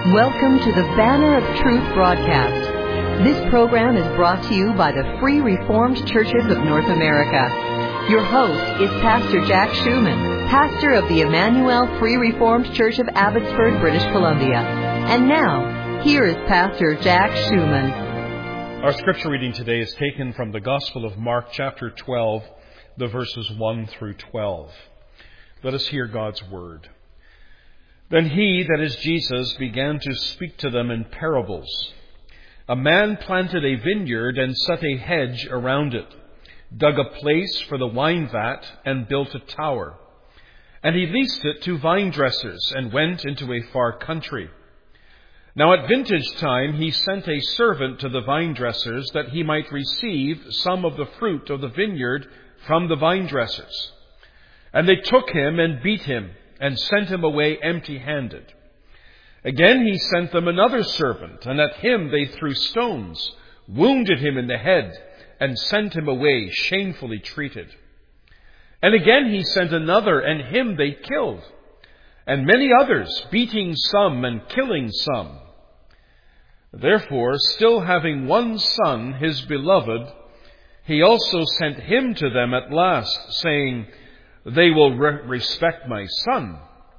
Welcome to the Banner of Truth broadcast. This program is brought to you by the Free Reformed Churches of North America. Your host is Pastor Jack Schumann, pastor of the Emmanuel Free Reformed Church of Abbotsford, British Columbia. And now, here is Pastor Jack Schumann. Our scripture reading today is taken from the Gospel of Mark, chapter 12, the verses 1 through 12. Let us hear God's word. Then he, that is Jesus, began to speak to them in parables. A man planted a vineyard and set a hedge around it, dug a place for the wine vat, and built a tower. And he leased it to vine dressers and went into a far country. Now at vintage time he sent a servant to the vine dressers that he might receive some of the fruit of the vineyard from the vine dressers. And they took him and beat him, and sent him away empty-handed. Again he sent them another servant, and at him they threw stones, wounded him in the head, and sent him away shamefully treated. And again he sent another, and him they killed, and many others, beating some and killing some. Therefore, still having one son, his beloved, he also sent him to them at last, saying, They will respect my son.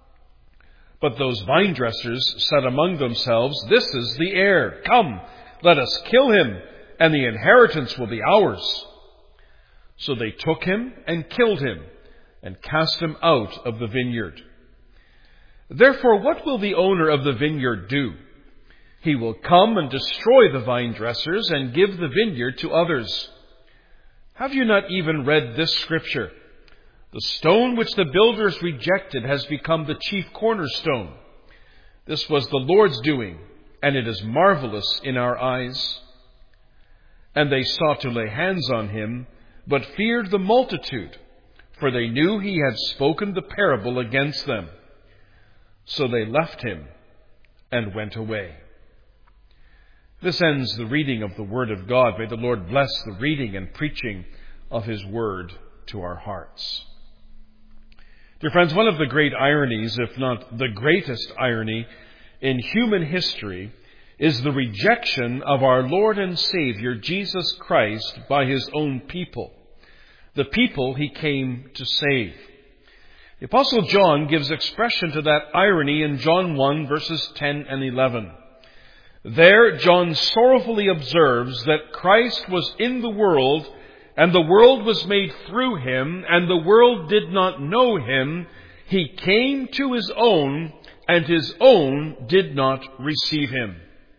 But those vine dressers said among themselves, This is the heir. Come, let us kill him, and the inheritance will be ours. So they took him and killed him, and cast him out of the vineyard. Therefore, what will the owner of the vineyard do? He will come and destroy the vine dressers and give the vineyard to others. Have you not even read this scripture? The stone which the builders rejected has become the chief cornerstone. This was the Lord's doing, and it is marvelous in our eyes. And they sought to lay hands on him, but feared the multitude, for they knew he had spoken the parable against them. So they left him and went away. This ends the reading of the Word of God. May the Lord bless the reading and preaching of His Word to our hearts. Dear friends, one of the great ironies, if not the greatest irony in human history, is the rejection of our Lord and Savior, Jesus Christ, by His own people, the people He came to save. The Apostle John gives expression to that irony in John 1, verses 10 and 11. There, John sorrowfully observes that Christ was in the world, and the world was made through him, and the world did not know him. He came to his own, and his own did not receive him.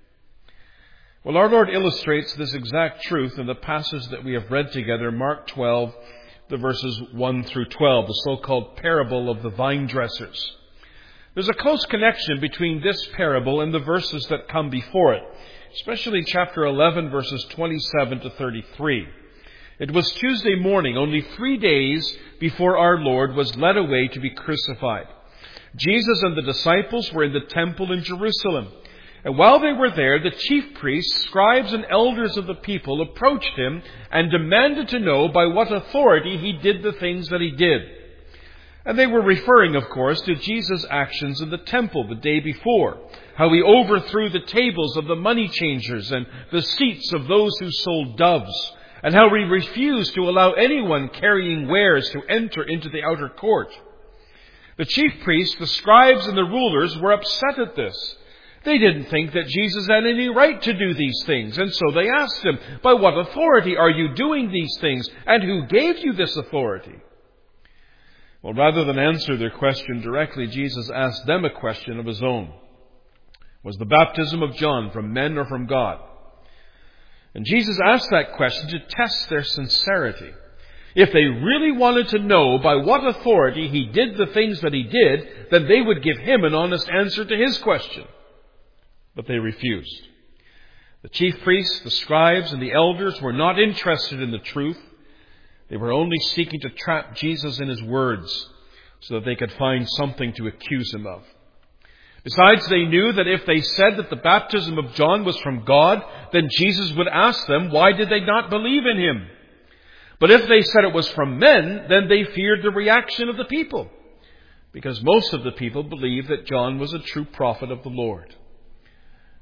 Well, our Lord illustrates this exact truth in the passage that we have read together, Mark 12, the verses 1 through 12, the so-called parable of the vine dressers. There's a close connection between this parable and the verses that come before it, especially chapter 11, verses 27 to 33. It was Tuesday morning, only 3 days before our Lord was led away to be crucified. Jesus and the disciples were in the temple in Jerusalem. And while they were there, the chief priests, scribes, and elders of the people approached him and demanded to know by what authority he did the things that he did. And they were referring, of course, to Jesus' actions in the temple the day before, how he overthrew the tables of the money changers and the seats of those who sold doves, and how he refused to allow anyone carrying wares to enter into the outer court. The chief priests, the scribes, and the rulers were upset at this. They didn't think that Jesus had any right to do these things, and so they asked him, By what authority are you doing these things, and who gave you this authority? Well, rather than answer their question directly, Jesus asked them a question of his own. Was the baptism of John from men or from God? And Jesus asked that question to test their sincerity. If they really wanted to know by what authority he did the things that he did, then they would give him an honest answer to his question. But they refused. The chief priests, the scribes, and the elders were not interested in the truth. They were only seeking to trap Jesus in his words so that they could find something to accuse him of. Besides, they knew that if they said that the baptism of John was from God, then Jesus would ask them, why did they not believe in him? But if they said it was from men, then they feared the reaction of the people, because most of the people believed that John was a true prophet of the Lord.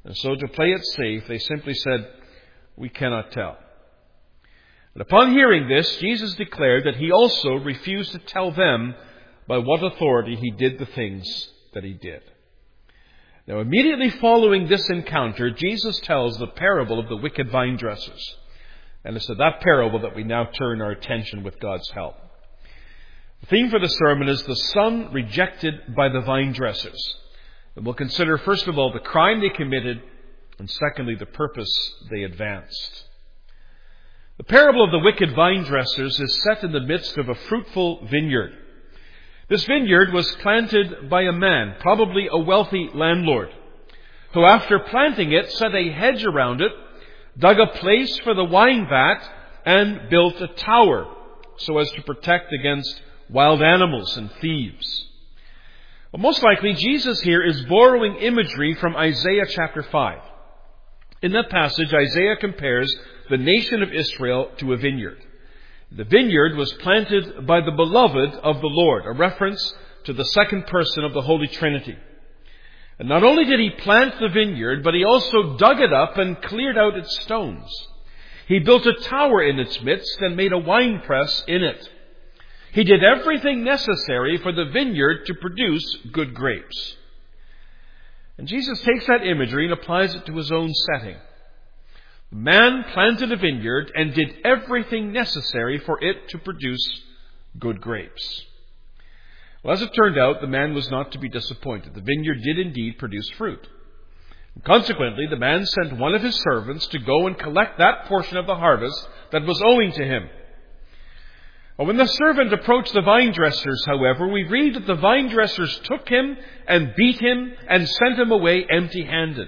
And so to play it safe, they simply said, "We cannot tell." And upon hearing this, Jesus declared that he also refused to tell them by what authority he did the things that he did. Now, immediately following this encounter, Jesus tells the parable of the wicked vine dressers. And it's to that parable that we now turn our attention with God's help. The theme for the sermon is the son rejected by the vine dressers. And we'll consider, first of all, the crime they committed, and secondly, the purpose they advanced. The parable of the wicked vine dressers is set in the midst of a fruitful vineyard. This vineyard was planted by a man, probably a wealthy landlord, who after planting it set a hedge around it, dug a place for the wine vat, and built a tower so as to protect against wild animals and thieves. Well, most likely, Jesus here is borrowing imagery from Isaiah chapter 5. In that passage, Isaiah compares the nation of Israel to a vineyard. The vineyard was planted by the beloved of the Lord, a reference to the second person of the Holy Trinity. And not only did he plant the vineyard, but he also dug it up and cleared out its stones. He built a tower in its midst and made a winepress in it. He did everything necessary for the vineyard to produce good grapes. And Jesus takes that imagery and applies it to his own setting. The man planted a vineyard and did everything necessary for it to produce good grapes. Well, as it turned out, the man was not to be disappointed. The vineyard did indeed produce fruit. And consequently, the man sent one of his servants to go and collect that portion of the harvest that was owing to him. When the servant approached the vine dressers, however, we read that the vine dressers took him and beat him and sent him away empty-handed.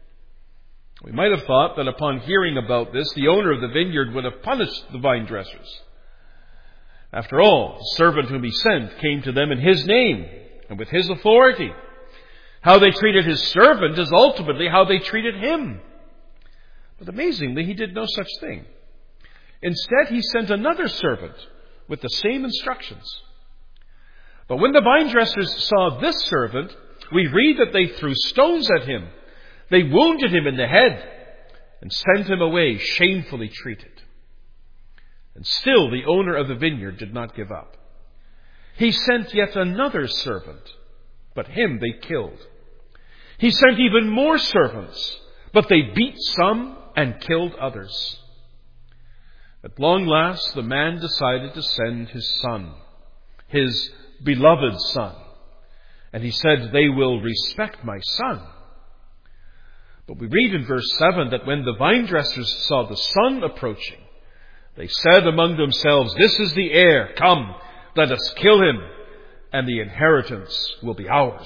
We might have thought that upon hearing about this, the owner of the vineyard would have punished the vine dressers. After all, the servant whom he sent came to them in his name and with his authority. How they treated his servant is ultimately how they treated him. But amazingly, he did no such thing. Instead, he sent another servant with the same instructions. But when the vine dressers saw this servant, we read that they threw stones at him. They wounded him in the head and sent him away shamefully treated. And still the owner of the vineyard did not give up. He sent yet another servant, but him they killed. He sent even more servants, but they beat some and killed others. At long last, the man decided to send his son, his beloved son. And he said, "They will respect my son." But we read in verse 7 that when the vine dressers saw the son approaching, they said among themselves, "This is the heir. Come, let us kill him, and the inheritance will be ours."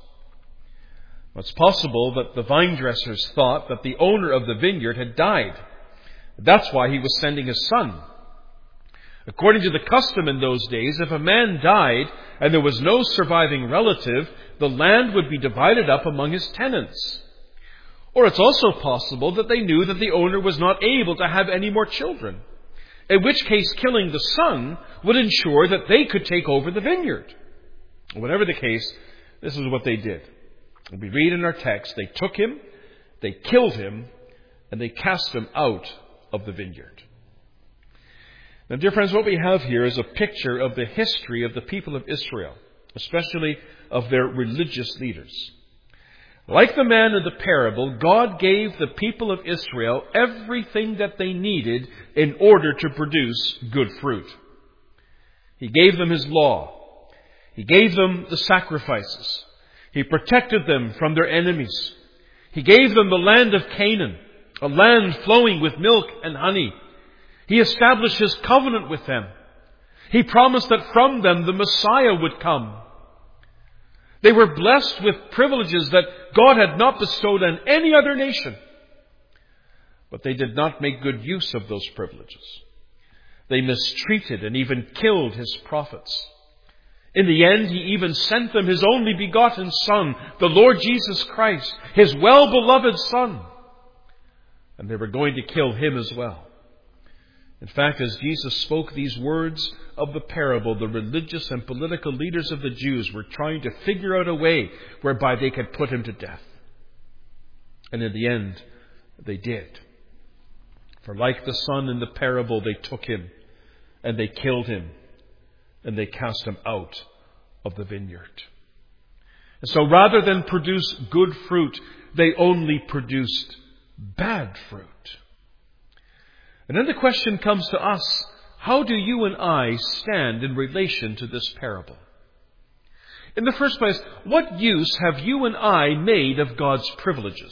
It's possible that the vine dressers thought that the owner of the vineyard had died. That's why he was sending his son. According to the custom in those days, if a man died and there was no surviving relative, the land would be divided up among his tenants. Or it's also possible that they knew that the owner was not able to have any more children, in which case killing the son would ensure that they could take over the vineyard. Whatever the case, this is what they did. We read in our text, they took him, they killed him, and they cast him out of the vineyard. Now, dear friends, what we have here is a picture of the history of the people of Israel, especially of their religious leaders. Like the man in the parable, God gave the people of Israel everything that they needed in order to produce good fruit. He gave them His law. He gave them the sacrifices. He protected them from their enemies. He gave them the land of Canaan, a land flowing with milk and honey. He established His covenant with them. He promised that from them the Messiah would come. They were blessed with privileges that God had not bestowed on any other nation. But they did not make good use of those privileges. They mistreated and even killed His prophets. In the end, He even sent them His only begotten Son, the Lord Jesus Christ, His well-beloved Son. And they were going to kill Him as well. In fact, as Jesus spoke these words of the parable, the religious and political leaders of the Jews were trying to figure out a way whereby they could put Him to death. And in the end, they did. For like the son in the parable, they took him and they killed him and they cast him out of the vineyard. And so rather than produce good fruit, they only produced bad fruit. And then the question comes to us, how do you and I stand in relation to this parable? In the first place, what use have you and I made of God's privileges?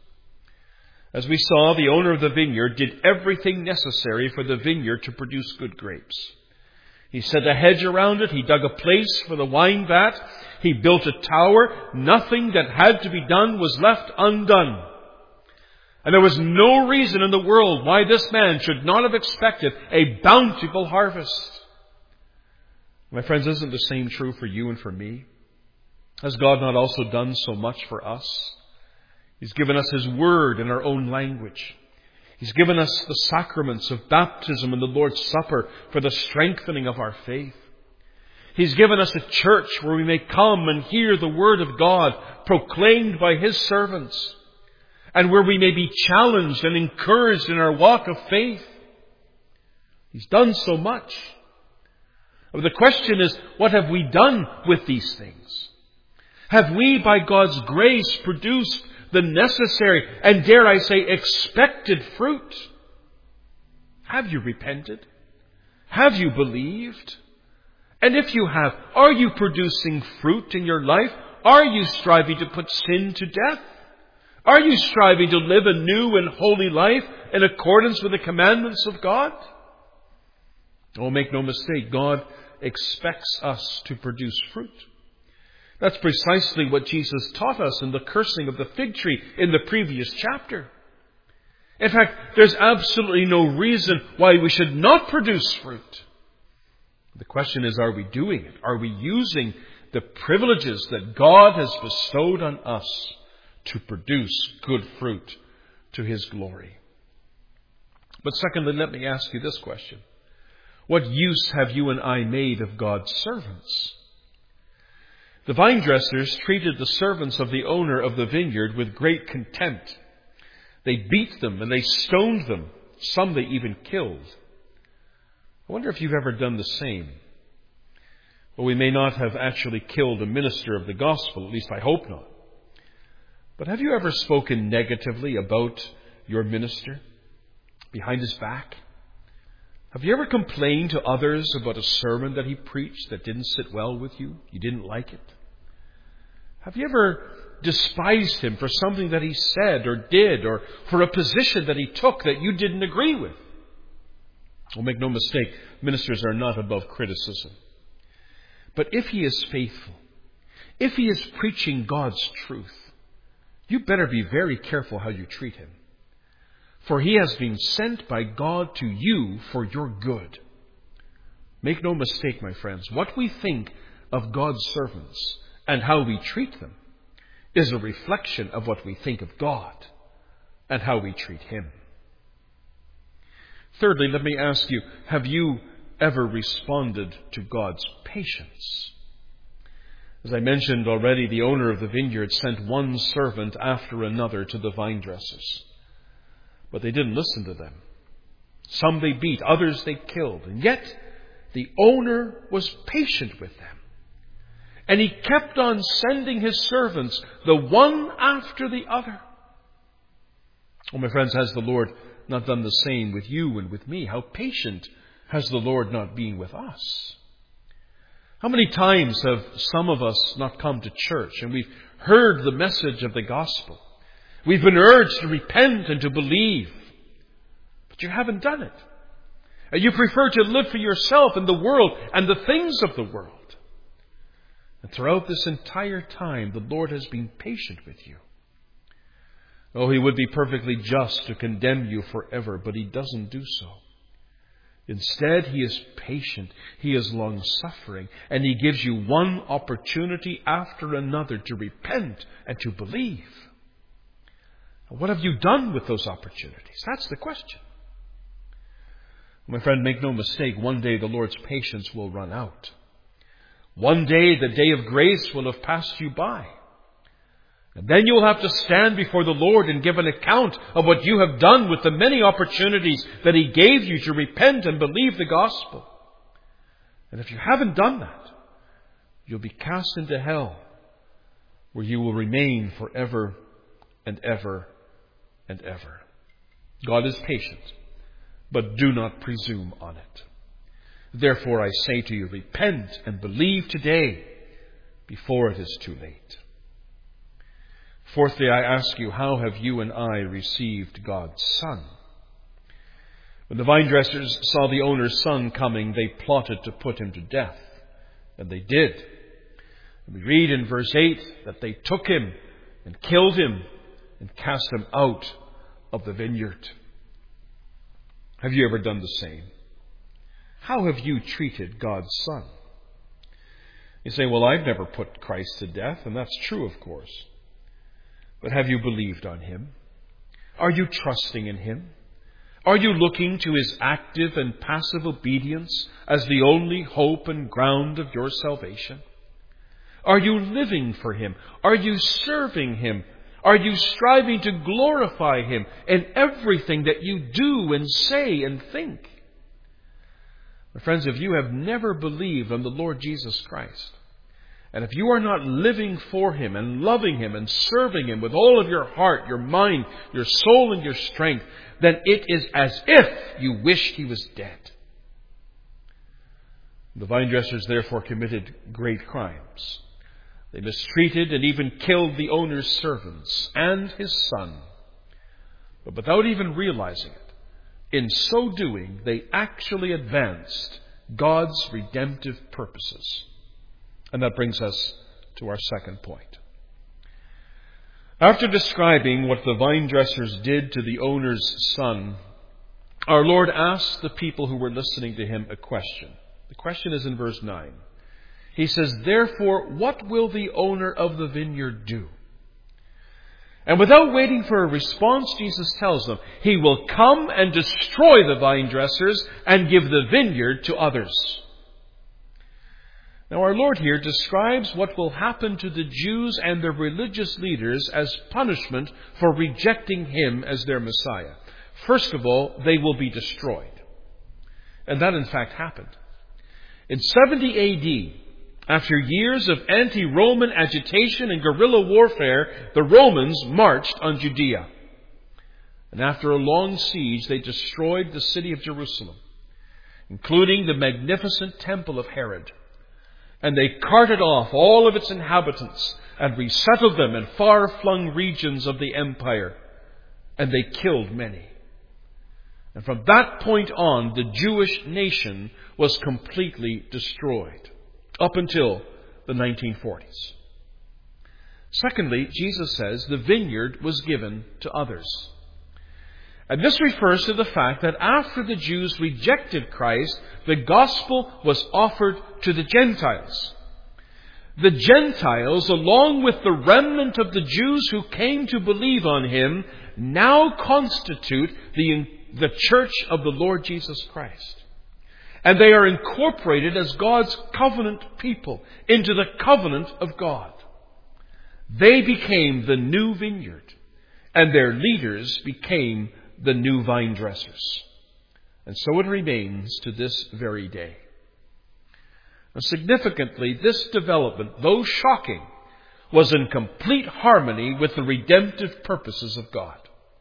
As we saw, the owner of the vineyard did everything necessary for the vineyard to produce good grapes. He set a hedge around it. He dug a place for the wine vat. He built a tower. Nothing that had to be done was left undone. And there was no reason in the world why this man should not have expected a bountiful harvest. My friends, isn't the same true for you and for me? Has God not also done so much for us? He's given us His Word in our own language. He's given us the sacraments of baptism and the Lord's Supper for the strengthening of our faith. He's given us a church where we may come and hear the Word of God proclaimed by His servants, and where we may be challenged and encouraged in our walk of faith. He's done so much. The question is, what have we done with these things? Have we, by God's grace, produced the necessary and, dare I say, expected fruit? Have you repented? Have you believed? And if you have, are you producing fruit in your life? Are you striving to put sin to death? Are you striving to live a new and holy life in accordance with the commandments of God? Oh, make no mistake, God expects us to produce fruit. That's precisely what Jesus taught us in the cursing of the fig tree in the previous chapter. In fact, there's absolutely no reason why we should not produce fruit. The question is, are we doing it? Are we using the privileges that God has bestowed on us to produce good fruit to His glory? But secondly, let me ask you this question. What use have you and I made of God's servants? The vine dressers treated the servants of the owner of the vineyard with great contempt. They beat them and they stoned them. Some they even killed. I wonder if you've ever done the same. Well, we may not have actually killed a minister of the gospel, at least I hope not. But have you ever spoken negatively about your minister behind his back? Have you ever complained to others about a sermon that he preached that didn't sit well with you? You didn't like it? Have you ever despised him for something that he said or did, or for a position that he took that you didn't agree with? Well, make no mistake, ministers are not above criticism. But if he is faithful, if he is preaching God's truth, you better be very careful how you treat him. For he has been sent by God to you for your good. Make no mistake, my friends, what we think of God's servants and how we treat them is a reflection of what we think of God and how we treat Him. Thirdly, let me ask you, have you ever responded to God's patience? As I mentioned already, the owner of the vineyard sent one servant after another to the vine dressers. But they didn't listen to them. Some they beat, others they killed. And yet, the owner was patient with them. And he kept on sending his servants, the one after the other. Oh, my friends, has the Lord not done the same with you and with me? How patient has the Lord not been with us? How many times have some of us not come to church and we've heard the message of the gospel? We've been urged to repent and to believe, but you haven't done it. And you prefer to live for yourself and the world and the things of the world. And throughout this entire time, the Lord has been patient with you. Oh, He would be perfectly just to condemn you forever, but He doesn't do so. Instead, He is patient, He is long-suffering, and He gives you one opportunity after another to repent and to believe. What have you done with those opportunities? That's the question. My friend, make no mistake, one day the Lord's patience will run out. One day the day of grace will have passed you by. And then you will have to stand before the Lord and give an account of what you have done with the many opportunities that He gave you to repent and believe the gospel. And if you haven't done that, you'll be cast into hell, where you will remain forever and ever and ever. God is patient, but do not presume on it. Therefore I say to you, repent and believe today before it is too late. Fourthly, I ask you, how have you and I received God's Son? When the vine dressers saw the owner's son coming, they plotted to put him to death. And they did. And we read in verse 8 that they took him and killed him and cast him out of the vineyard. Have you ever done the same? How have you treated God's Son? You say, well, I've never put Christ to death, and that's true, of course. But have you believed on Him? Are you trusting in Him? Are you looking to His active and passive obedience as the only hope and ground of your salvation? Are you living for Him? Are you serving Him? Are you striving to glorify Him in everything that you do and say and think? My friends, if you have never believed on the Lord Jesus Christ, and if you are not living for Him and loving Him and serving Him with all of your heart, your mind, your soul, and your strength, then it is as if you wished He was dead. The vine dressers therefore committed great crimes. They mistreated and even killed the owner's servants and his son. But without even realizing it, in so doing, they actually advanced God's redemptive purposes. And that brings us to our second point. After describing what the vine dressers did to the owner's son, our Lord asked the people who were listening to Him a question. The question is in verse 9. He says, therefore, what will the owner of the vineyard do? And without waiting for a response, Jesus tells them, He will come and destroy the vine dressers and give the vineyard to others. Now our Lord here describes what will happen to the Jews and their religious leaders as punishment for rejecting Him as their Messiah. First of all, they will be destroyed. And that in fact happened. In 70 AD, after years of anti-Roman agitation and guerrilla warfare, the Romans marched on Judea. And after a long siege, they destroyed the city of Jerusalem, including the magnificent temple of Herod. And they carted off all of its inhabitants and resettled them in far-flung regions of the empire. And they killed many. And from that point on, the Jewish nation was completely destroyed, up until the 1940s. Secondly, Jesus says the vineyard was given to others. And this refers to the fact that after the Jews rejected Christ, the gospel was offered to the Gentiles. The Gentiles, along with the remnant of the Jews who came to believe on Him, now constitute the church of the Lord Jesus Christ. And they are incorporated as God's covenant people into the covenant of God. They became the new vineyard, and their leaders became the new vine dressers. And so it remains to this very day. Now, significantly, this development, though shocking, was in complete harmony with the redemptive purposes of God.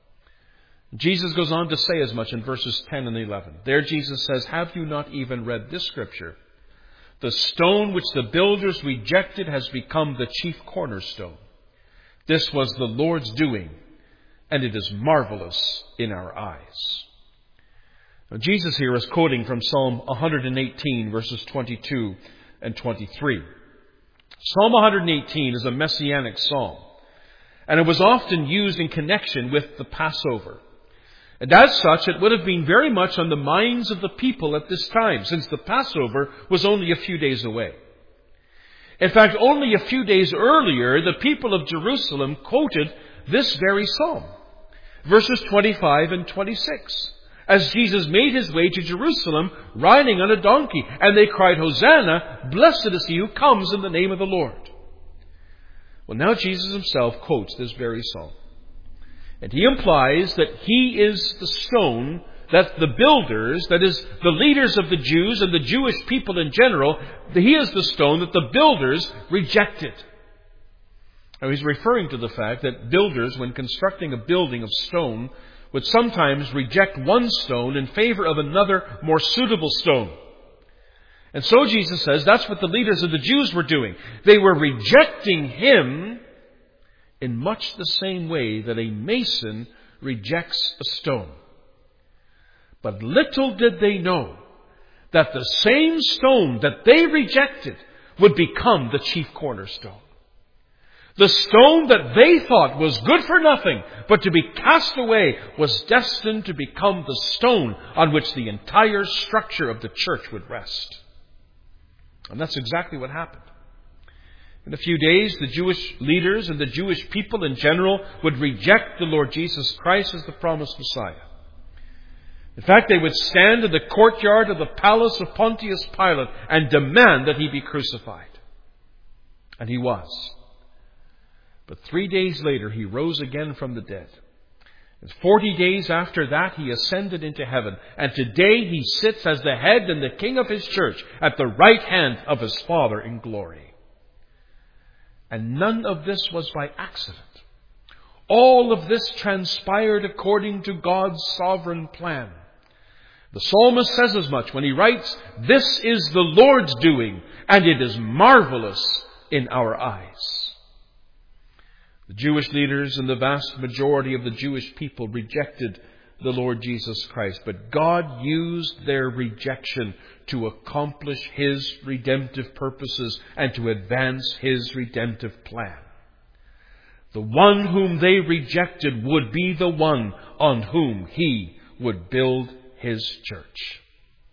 Jesus goes on to say as much in verses 10 and 11. There Jesus says, have you not even read this scripture? The stone which the builders rejected has become the chief cornerstone. This was the Lord's doing, and it is marvelous in our eyes. Now, Jesus here is quoting from Psalm 118, verses 22 and 23. Psalm 118 is a messianic psalm, and it was often used in connection with the Passover. And as such, it would have been very much on the minds of the people at this time, since the Passover was only a few days away. In fact, only a few days earlier, the people of Jerusalem quoted this very psalm, verses 25 and 26, as Jesus made His way to Jerusalem riding on a donkey. And they cried, Hosanna, blessed is He who comes in the name of the Lord. Well, now Jesus himself quotes this very psalm. And he implies that he is the stone that the builders, that is, the leaders of the Jews and the Jewish people in general, he is the stone that the builders rejected. Now, he's referring to the fact that builders, when constructing a building of stone, would sometimes reject one stone in favor of another, more suitable stone. And so Jesus says that's what the leaders of the Jews were doing. They were rejecting him in much the same way that a mason rejects a stone. But little did they know that the same stone that they rejected would become the chief cornerstone. The stone that they thought was good for nothing, but to be cast away, was destined to become the stone on which the entire structure of the church would rest. And that's exactly what happened. In a few days, the Jewish leaders and the Jewish people in general would reject the Lord Jesus Christ as the promised Messiah. In fact, they would stand in the courtyard of the palace of Pontius Pilate and demand that he be crucified. And he was. But 3 days later, he rose again from the dead. And 40 days after that, he ascended into heaven. And today he sits as the head and the king of his church at the right hand of his Father in glory. And none of this was by accident. All of this transpired according to God's sovereign plan. The psalmist says as much when he writes, "This is the Lord's doing, and it is marvelous in our eyes." The Jewish leaders and the vast majority of the Jewish people rejected the Lord Jesus Christ, but God used their rejection to accomplish his redemptive purposes and to advance his redemptive plan. The one whom they rejected would be the one on whom he would build his church.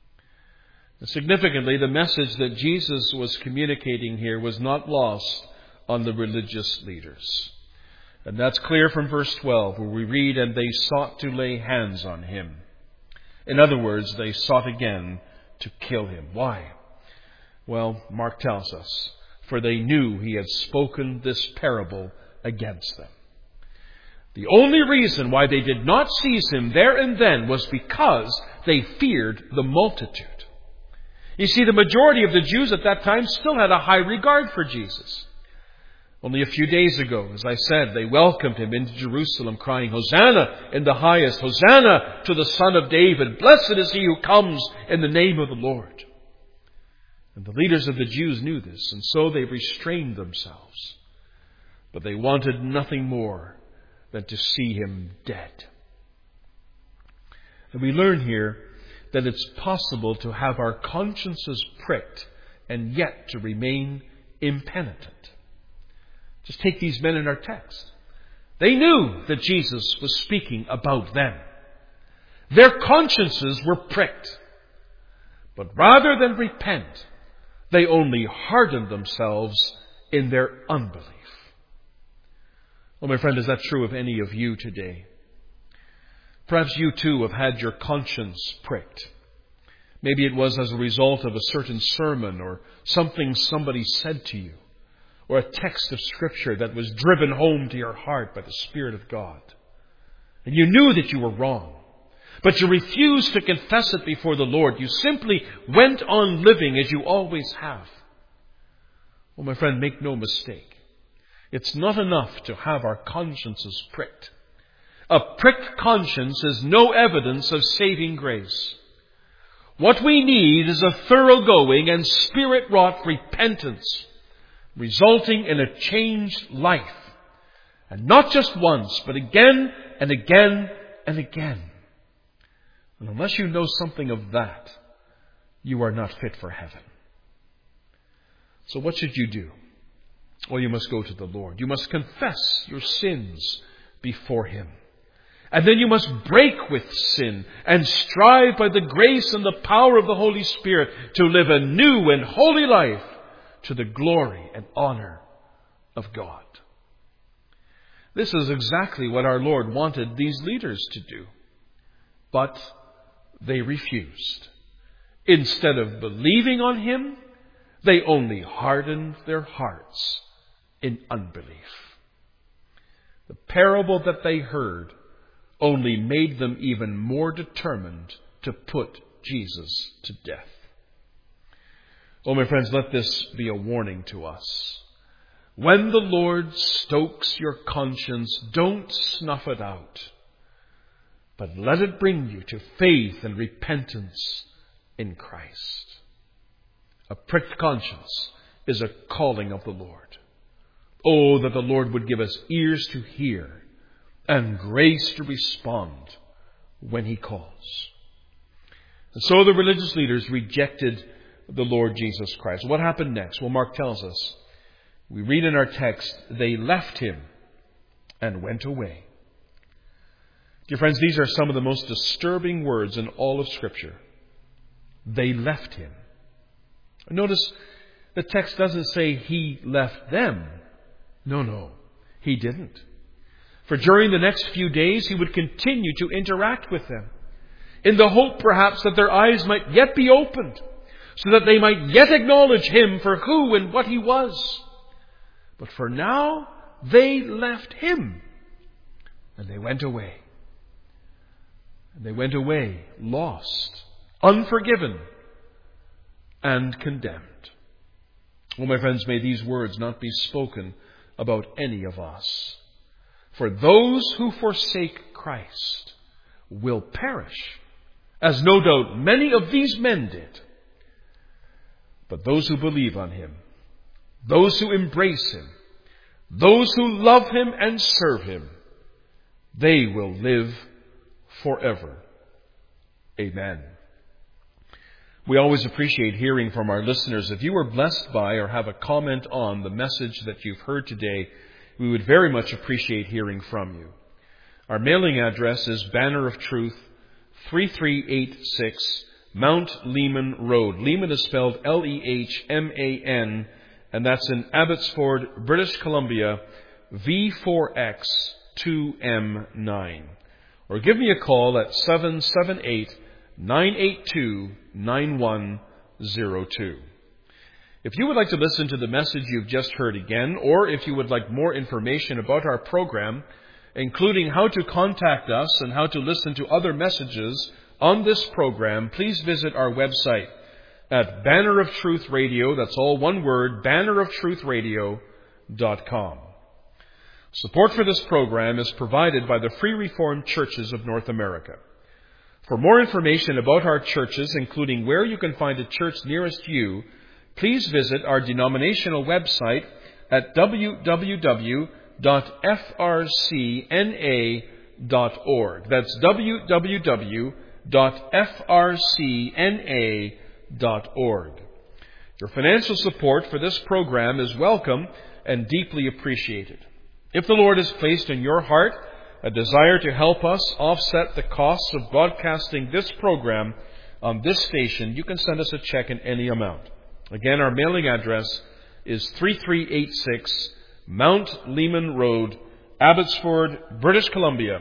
And significantly, the message that Jesus was communicating here was not lost on the religious leaders. And that's clear from verse 12, where we read, "And they sought to lay hands on him." In other words, they sought again to kill him. Why? Well, Mark tells us, "For they knew he had spoken this parable against them." The only reason why they did not seize him there and then was because they feared the multitude. You see, the majority of the Jews at that time still had a high regard for Jesus. Only a few days ago, as I said, they welcomed him into Jerusalem, crying, "Hosanna in the highest, Hosanna to the Son of David. Blessed is he who comes in the name of the Lord." And the leaders of the Jews knew this, and so they restrained themselves. But they wanted nothing more than to see him dead. And we learn here that it's possible to have our consciences pricked and yet to remain impenitent. Just take these men in our text. They knew that Jesus was speaking about them. Their consciences were pricked. But rather than repent, they only hardened themselves in their unbelief. Well, my friend, is that true of any of you today? Perhaps you too have had your conscience pricked. Maybe it was as a result of a certain sermon or something somebody said to you, or a text of Scripture that was driven home to your heart by the Spirit of God. And you knew that you were wrong, but you refused to confess it before the Lord. You simply went on living as you always have. Well, my friend, make no mistake. It's not enough to have our consciences pricked. A pricked conscience is no evidence of saving grace. What we need is a thoroughgoing and Spirit-wrought repentance, resulting in a changed life. And not just once, but again and again and again. And unless you know something of that, you are not fit for heaven. So what should you do? Well, you must go to the Lord. You must confess your sins before him. And then you must break with sin and strive by the grace and the power of the Holy Spirit to live a new and holy life to the glory and honor of God. This is exactly what our Lord wanted these leaders to do. But they refused. Instead of believing on him, they only hardened their hearts in unbelief. The parable that they heard only made them even more determined to put Jesus to death. Oh, my friends, let this be a warning to us. When the Lord stokes your conscience, don't snuff it out, but let it bring you to faith and repentance in Christ. A pricked conscience is a calling of the Lord. Oh, that the Lord would give us ears to hear and grace to respond when He calls. And so the religious leaders rejected the Lord Jesus Christ. What happened next? Well, Mark tells us. We read in our text, they left Him and went away. Dear friends, these are some of the most disturbing words in all of Scripture. They left Him. Notice the text doesn't say He left them. No, He didn't. For during the next few days, He would continue to interact with them, in the hope perhaps that their eyes might yet be opened, so that they might yet acknowledge Him for who and what He was. But for now, they left Him and they went away. And they went away lost, unforgiven, and condemned. Oh, my friends, may these words not be spoken about any of us. For those who forsake Christ will perish, as no doubt many of these men did. But those who believe on Him, those who embrace Him, those who love Him and serve Him, they will live forever. Amen. We always appreciate hearing from our listeners. If you were blessed by or have a comment on the message that you've heard today, we would very much appreciate hearing from you. Our mailing address is Banner of Truth, 3386 Mount Lehman Road. Lehman is spelled Lehman, and that's in Abbotsford, British Columbia, V4X2M9. Or give me a call at 778-982-9102. If you would like to listen to the message you've just heard again, or if you would like more information about our program, including how to contact us and how to listen to other messages on this program, please visit our website at Banner of Truth Radio. That's all one word, banneroftruthradio.com. Support for this program is provided by the Free Reformed Churches of North America. For more information about our churches, including where you can find a church nearest you, please visit our denominational website at www.frcna.org. That's www.frcna.org. Your financial support for this program is welcome and deeply appreciated. If the Lord has placed in your heart a desire to help us offset the costs of broadcasting this program on this station, you can send us a check in any amount. Again, our mailing address is 3386 Mount Lehman Road, Abbotsford, British Columbia,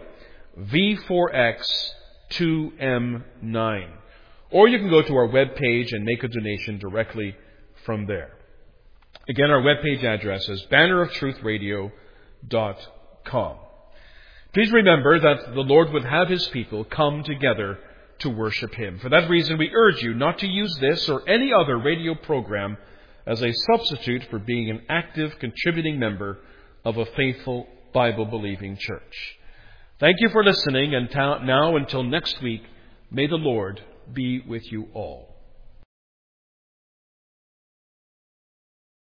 V4X2M9. Or you can go to our webpage and make a donation directly from there. Again, our webpage address is banneroftruthradio.com. Please remember that the Lord would have His people come together to worship Him. For that reason, we urge you not to use this or any other radio program as a substitute for being an active, contributing member of a faithful, Bible-believing church. Thank you for listening, and now until next week, may the Lord be with you all.